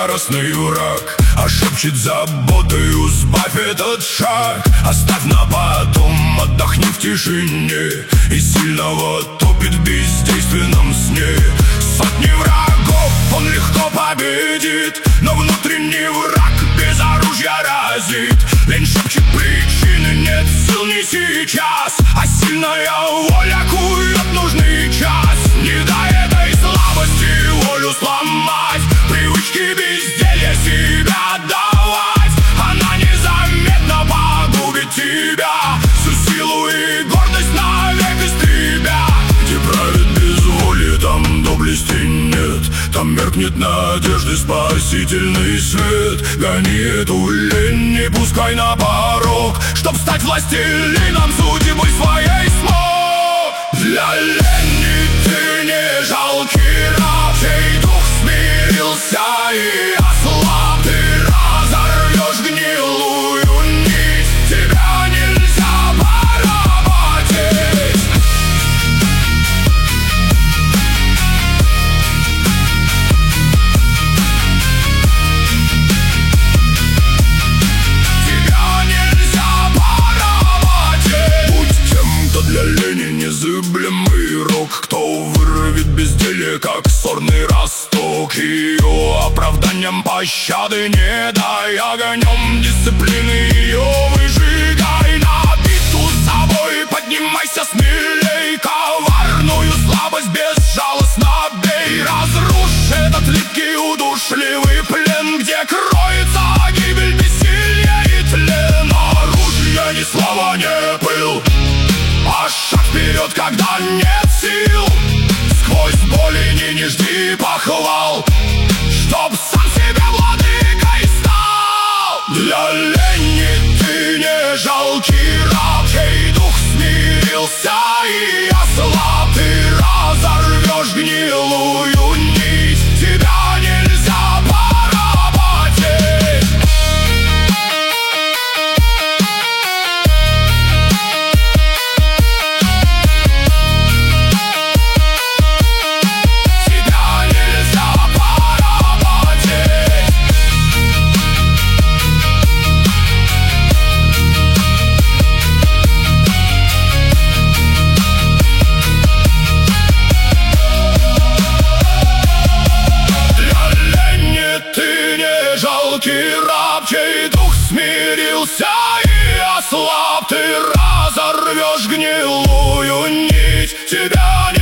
яростный враг, а шепчет заботою: сбавь этот шаг, оставь на потом, отдохни в тишине. И сильного топит в бездейственном сне. Сотни врагов он легко победит, но внутренний враг без оружия разит. Лень шепчет: причины нет, сил не сейчас, а сильная воля кует нужный час. Не дай этой слабости волю сломать, привычки безделья себя отдавать. Она незаметно погубит тебя, всю силу и гордость навек истребя. Где правит безволие, там доблести нет, там меркнет надежды спасительный свет. Гони эту лень, не пускай на порог, чтоб стать властелином судьбы своей смог. Для лени ты не жалкий раб, чей дух смирился и ослаб. Ты разорвешь гнилую нить, тебя нельзя поработить. Тебя нельзя поработить. Будь тем, кто для лени незыблемый рок, кто вырвет безделье, как сорный росток. Ее оправданием пощады не дай, огнем дисциплины ее выжигай. На битву с собой поднимайся смелей, коварную слабость безжалостно бей. Разрушь этот липкий удушливый плен, где кроется гибель, бессилие и тлен. Оружие ни слова, не пыл, а шаг вперед, когда нет сил. Сквозь боли не жди похвал, чтоб сам себе владыкой стал. Для лени ты не жалкий раб, чей дух смирился и ослаб. Ты разорвешь гнилую нить, тебя нельзя поработить. Жалкий раб, чей дух смирился и ослаб. Ты разорвешь гнилую нить, тебя не